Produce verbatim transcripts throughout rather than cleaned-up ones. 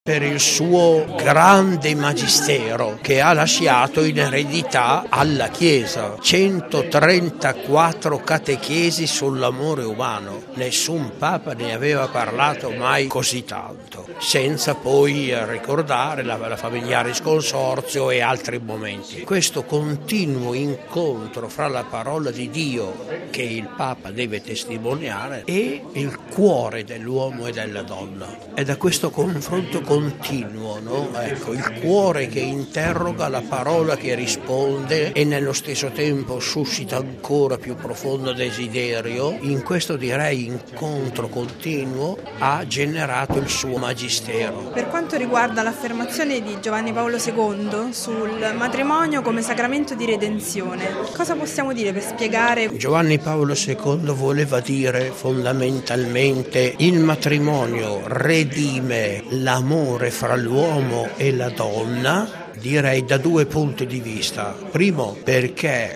per il suo grande magistero che ha lasciato in eredità alla Chiesa. centotrentaquattro catechesi sull'amore umano. Nessun Papa ne aveva parlato mai così tanto, senza poi ricordare la, la Familiaris Consortio e altri momenti. Questo continuo incontro fra la parola di Dio, che il Papa deve testimoniare, e il cuore dell'uomo e della donna. È da questo confronto continuo, no? Ecco, il cuore che interroga, la parola che risponde e nello stesso tempo suscita ancora più profondo desiderio. In questo, direi, incontro continuo ha generato il suo magistero. Per quanto riguarda l'affermazione di Giovanni Paolo secondo sul matrimonio come sacramento di redenzione, cosa possiamo dire per spiegare? Giovanni Paolo secondo voleva dire fondamentalmente: il matrimonio redime l'amore fra l'uomo e la donna, direi da due punti di vista. Primo, perché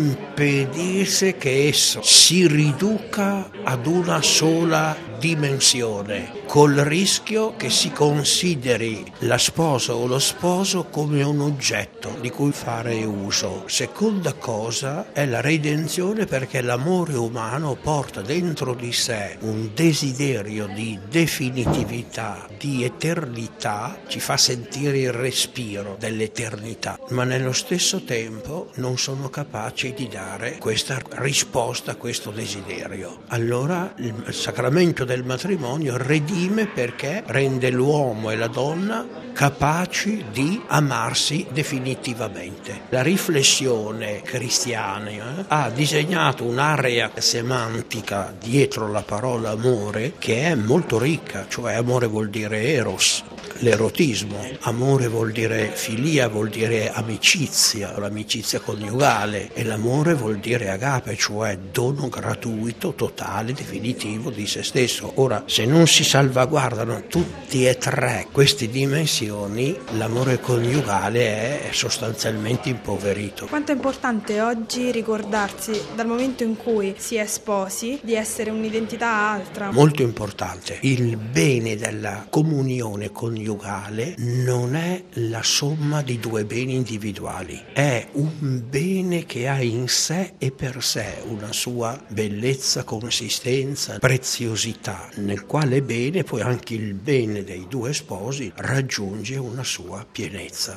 impedisce che esso si riduca ad una sola dimensione, col rischio che si consideri la sposa o lo sposo come un oggetto di cui fare uso. Seconda cosa è la redenzione, perché l'amore umano porta dentro di sé un desiderio di definitività, di eternità, ci fa sentire il respiro dell'eternità, ma nello stesso tempo non sono capaci di dare questa risposta a questo desiderio. Allora il sacramento del matrimonio redime, perché rende l'uomo e la donna capaci di amarsi definitivamente. La riflessione cristiana eh, ha disegnato un'area semantica dietro la parola amore che è molto ricca, cioè amore vuol dire eros, l'erotismo, amore vuol dire filia, vuol dire amicizia, l'amicizia coniugale, e l'amore vuol dire agape, cioè dono gratuito, totale, definitivo di se stesso. Ora, se non si salvaguardano tutti e tre queste dimensioni, l'amore coniugale è sostanzialmente impoverito. Quanto è importante oggi ricordarsi, dal momento in cui si è sposi, di essere un'identità altra? Molto importante. Il bene della comunione coniugale non è la somma di due beni individuali, è un bene che ha in sé e per sé una sua bellezza, consistenza, preziosità, nel quale bene poi anche il bene dei due sposi raggiunge una sua pienezza.